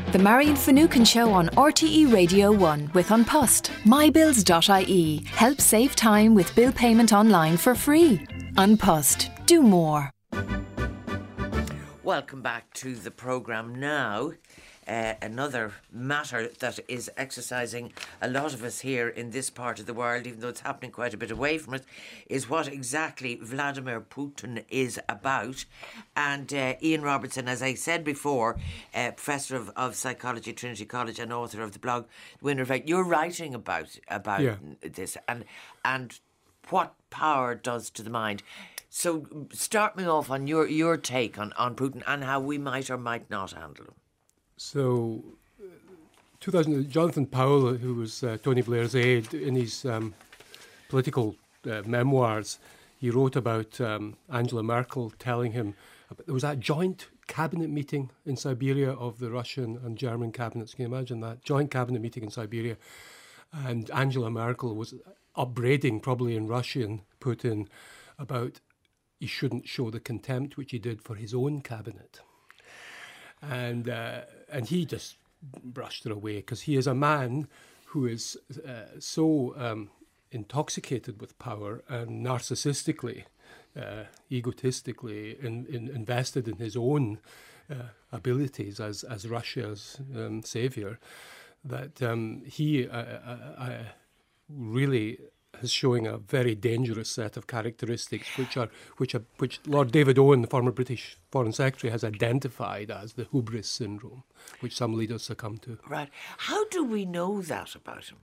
The Marion Finucane Show on RTE Radio 1 with An Post. mybills.ie. Help save time with bill payment online for free. An Post. Do more. Welcome back to the programme now. Another matter that is exercising a lot of us here in this part of the world, even though it's happening quite a bit away from us, is what exactly Vladimir Putin is about. And Ian Robertson, as I said before, Professor of Psychology at Trinity College and author of the blog Winner Effect, you're writing about this and what power does to the mind. So start me off on your take on Putin and how we might or might not handle him. So, Jonathan Powell, who was Tony Blair's aide, in his political memoirs, he wrote about Angela Merkel telling him there was that joint cabinet meeting in Siberia of the Russian and German cabinets. Can you imagine that? Joint cabinet meeting in Siberia. And Angela Merkel was upbraiding, probably in Russian, Putin about he shouldn't show the contempt which he did for his own cabinet. And he just brushed it away because he is a man who is so intoxicated with power and narcissistically, egotistically invested in his own abilities as Russia's saviour, that he really is showing a very dangerous set of characteristics, which Lord David Owen, the former British Foreign Secretary, has identified as the hubris syndrome, which some leaders succumb to. Right. How do we know that about him?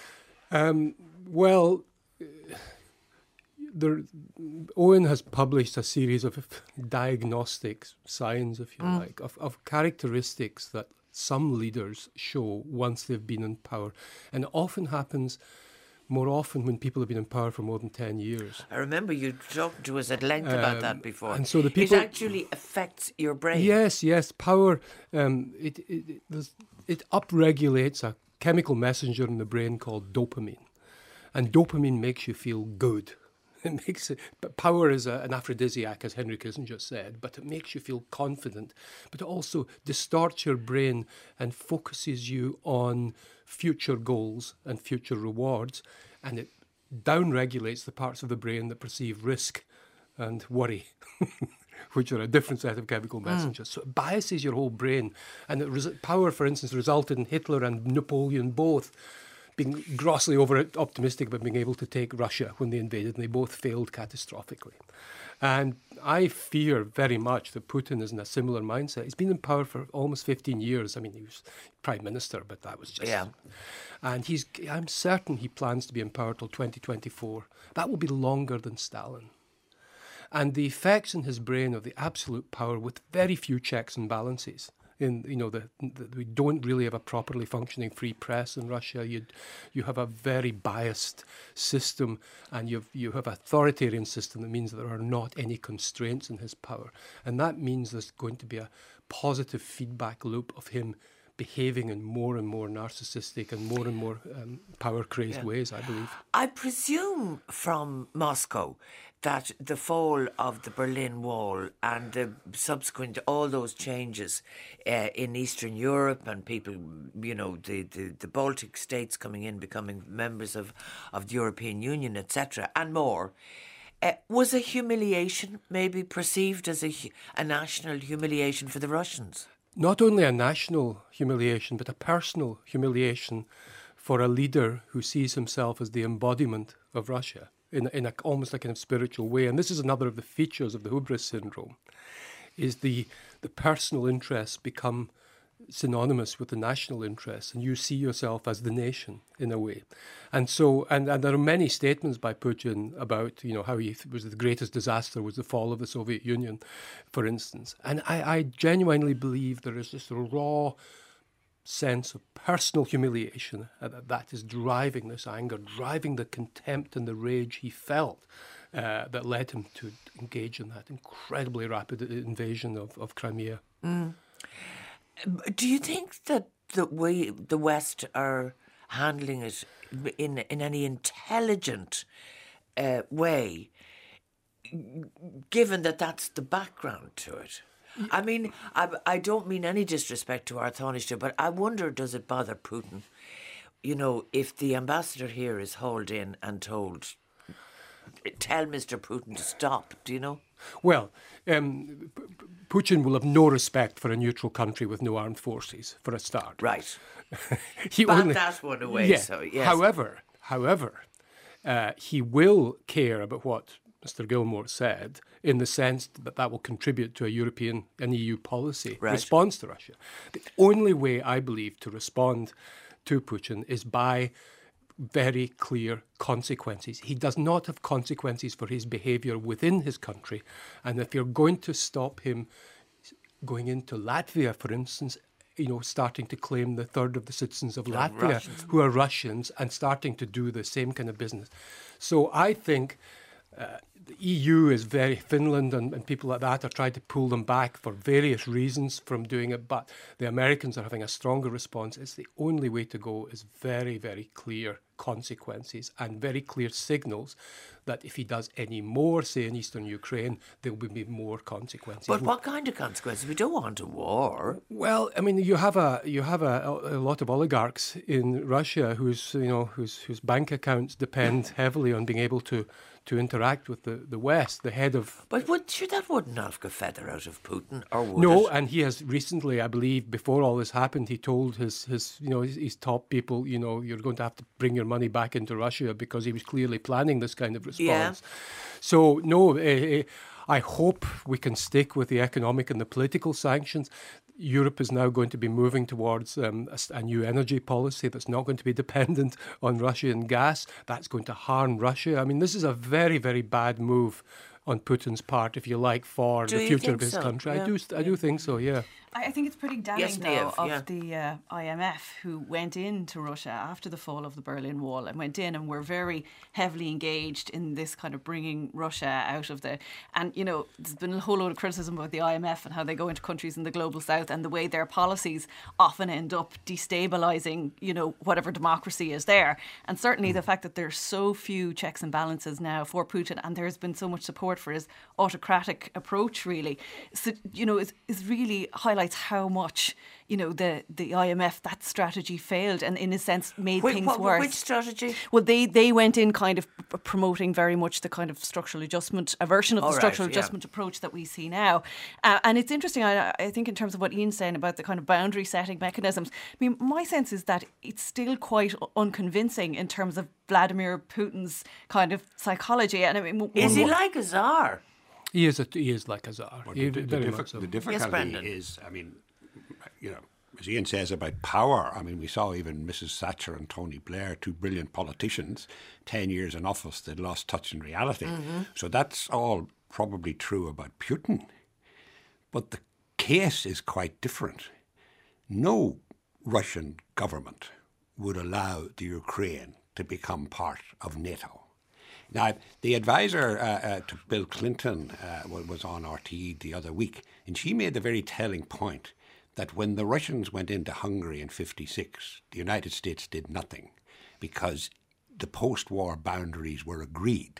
Owen has published a series of diagnostic signs, if you like, of characteristics that some leaders show once they've been in power, and it often happens more often when people have been in power for more than 10 years. I remember you talked to us at length about that before. And so the people, it actually affects your brain. Yes. Power, it upregulates a chemical messenger in the brain called dopamine. And dopamine makes you feel good. But power is an aphrodisiac, as Henry Kissinger said, but it makes you feel confident. But it also distorts your brain and focuses you on future goals and future rewards, and it downregulates the parts of the brain that perceive risk and worry, which are a different set of chemical messengers. So it biases your whole brain. And power, for instance, resulted in Hitler and Napoleon both being grossly over-optimistic about being able to take Russia when they invaded, and they both failed catastrophically. And I fear very much that Putin is in a similar mindset. He's been in power for almost 15 years. I mean, he was prime minister, but that was just... Yeah. And I'm certain he plans to be in power till 2024. That will be longer than Stalin. And the effects in his brain of the absolute power with very few checks and balances. We don't really have a properly functioning free press in Russia. You have a very biased system, and you have an authoritarian system that means that there are not any constraints in his power. And that means there's going to be a positive feedback loop of him behaving in more and more narcissistic and more power-crazed ways, I believe. I presume from Moscow that the fall of the Berlin Wall and the subsequent, all those changes in Eastern Europe and people, the Baltic states coming in, becoming members of the European Union, etc., and more, was a humiliation, maybe perceived as a national humiliation for the Russians. Not only a national humiliation, but a personal humiliation for a leader who sees himself as the embodiment of Russia in almost like in a spiritual way. And this is another of the features of the hubris syndrome, is the personal interests become synonymous with the national interests, and you see yourself as the nation in a way. And so, and there are many statements by Putin about, how he was the greatest disaster was the fall of the Soviet Union, for instance. And I genuinely believe there is this raw sense of personal humiliation that is driving this anger, driving the contempt and the rage he felt that led him to engage in that incredibly rapid invasion of Crimea. Do you think that the West are handling it in any intelligent way, given that that's the background to it? I mean, I don't mean any disrespect to our Taoiseach, but I wonder, does it bother Putin? You know, if the ambassador here is hauled in and told, tell Mr. Putin to stop, do you know? Well, Putin will have no respect for a neutral country with no armed forces, for a start. Right. He Bat that one away. Yeah. So, yes. However, he will care about what Mr. Gilmore said, in the sense that that will contribute to a European and EU policy response to Russia. The only way, I believe, to respond to Putin is by very clear consequences. He does not have consequences for his behaviour within his country. And if you're going to stop him going into Latvia, for instance, you know, starting to claim the third of the citizens of Latvia who are Russians and starting to do the same kind of business. So I think the EU is Finland and people like that are trying to pull them back for various reasons from doing it, but the Americans are having a stronger response. It's the only way to go is very, very clear consequences and very clear signals that if he does any more, say in eastern Ukraine, there will be more consequences. But what kind of consequences? We don't want a war. Well, I mean, you have a lot of oligarchs in Russia whose bank accounts depend heavily on being able to interact with the West. The head of... But that wouldn't knock a feather out of Putin, or would No, it? and he has recently, I believe, before all this happened, he told his top people, you know, you're going to have to bring your money back into Russia, because he was clearly planning this kind of response. Yeah. So, no, I hope we can stick with the economic and the political sanctions. Europe is now going to be moving towards a new energy policy that's not going to be dependent on Russian gas. That's going to harm Russia. I mean, this is a very, very bad move on Putin's part, if you like, for the future of his country. Yeah. I do think so, yeah. I think it's pretty damning, Yes, Niamh, of the IMF, who went into Russia after the fall of the Berlin Wall and went in and were very heavily engaged in this kind of bringing Russia out of the... And, you know, there's been a whole load of criticism about the IMF and how they go into countries in the global south and the way their policies often end up destabilising, you know, whatever democracy is there. And certainly the fact that there's so few checks and balances now for Putin, and there's been so much support for his autocratic approach, really, so, you know, is really highlights how much, you know, the IMF, that strategy failed and in a sense made things worse. Which strategy? Well, they went in kind of promoting very much the kind of structural adjustment, a version of the structural adjustment approach that we see now. And it's interesting, I think, in terms of what Ian's saying about the kind of boundary setting mechanisms. I mean, my sense is that it's still quite unconvincing in terms of Vladimir Putin's kind of psychology. And I mean, is he like a czar? He is like a czar. Well, the difficulty is, I mean, you know, as Ian says about power, I mean, we saw even Mrs. Thatcher and Tony Blair, two brilliant politicians, 10 years in office, they'd lost touch in reality. Mm-hmm. So that's all probably true about Putin. But the case is quite different. No Russian government would allow the Ukraine to become part of NATO. Now, the advisor to Bill Clinton was on RTE the other week, and she made the very telling point that when the Russians went into Hungary in 1956, the United States did nothing because the post-war boundaries were agreed.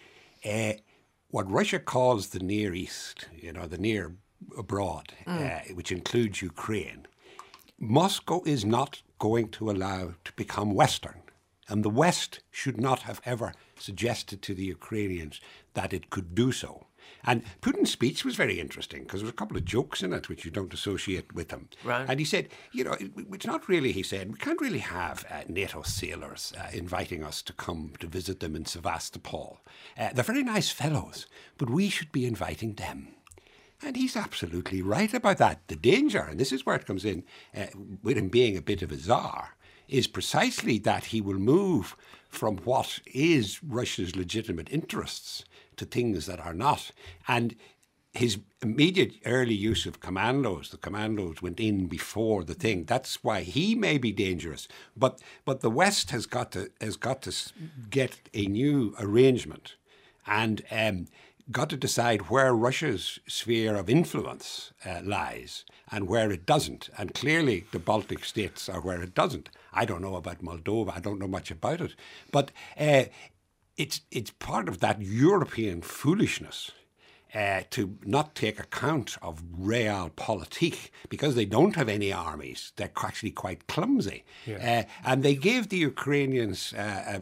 What Russia calls the Near East, you know, the near abroad, which includes Ukraine, Moscow is not going to allow to become Western. And the West should not have ever suggested to the Ukrainians that it could do so. And Putin's speech was very interesting because there was a couple of jokes in it which you don't associate with him. Right. And he said, you know, it's not really, he said, we can't really have NATO sailors inviting us to come to visit them in Sevastopol. They're very nice fellows, but we should be inviting them. And he's absolutely right about that. The danger, and this is where it comes in, with him being a bit of a czar, is precisely that he will move from what is Russia's legitimate interests to things that are not. And his immediate early use of commandos, the commandos went in before the thing. That's why he may be dangerous. But the West has got to get a new arrangement and got to decide where Russia's sphere of influence lies and where it doesn't. And clearly the Baltic states are where it doesn't. I don't know about Moldova. I don't know much about it. But it's part of that European foolishness to not take account of realpolitik, because they don't have any armies. They're actually quite clumsy. Yeah. And they gave the Ukrainians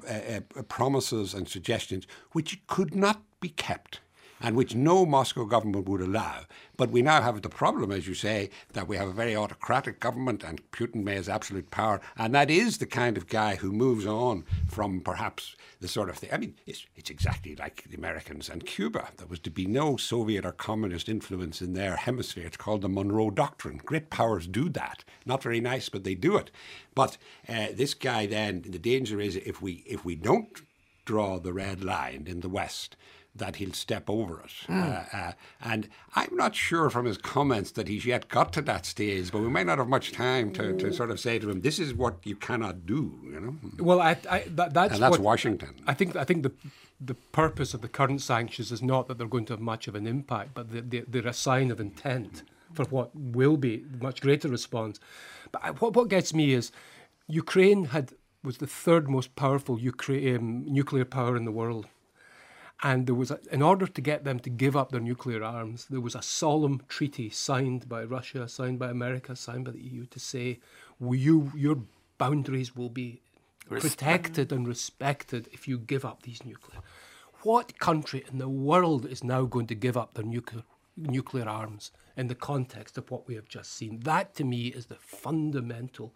promises and suggestions which could not be kept, and which no Moscow government would allow. But we now have the problem, as you say, that we have a very autocratic government and Putin may have absolute power. And that is the kind of guy who moves on from perhaps the sort of thing. I mean, it's exactly like the Americans and Cuba. There was to be no Soviet or communist influence in their hemisphere. It's called the Monroe Doctrine. Great powers do that. Not very nice, but they do it. But this guy then, the danger is if we don't draw the red line in the West, that he'll step over it. And I'm not sure from his comments that he's yet got to that stage, but we might not have much time to sort of say to him, this is what you cannot do, you know? Well, that's what, Washington. I think the purpose of the current sanctions is not that they're going to have much of an impact, but they're a sign of intent for what will be much greater response. But what gets me is Ukraine was the third most powerful nuclear power in the world. And there was, in order to get them to give up their nuclear arms, there was a solemn treaty signed by Russia, signed by America, signed by the EU to say, your boundaries will be protected and respected if you give up these nuclear. What country in the world is now going to give up their nuclear arms in the context of what we have just seen? That, to me, is the fundamental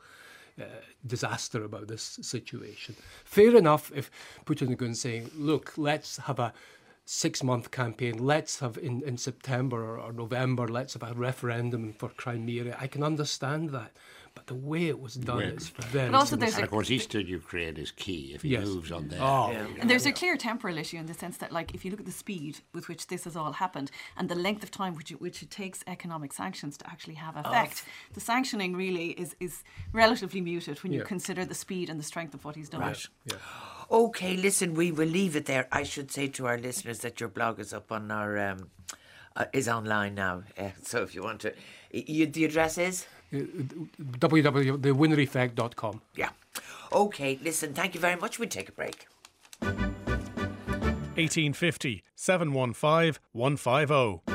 disaster about this situation. Fair enough if Putin is going to say, look, let's have a 6-month campaign, let's have in September or November, let's have a referendum for Crimea. I can understand that. But the way it was done is very... But also and of course, Eastern Ukraine is key if he moves on there. And there's a clear temporal issue in the sense that, like, if you look at the speed with which this has all happened and the length of time which it takes economic sanctions to actually have effect, the sanctioning really is relatively muted when you consider the speed and the strength of what he's done. Right. Yeah. OK, listen, we will leave it there. I should say to our listeners that your blog is up on our... is online now. So if you want to... the address is? www.thewinnereffect.com. Yeah. OK, listen, thank you very much. We'll take a break. 1850 715 150.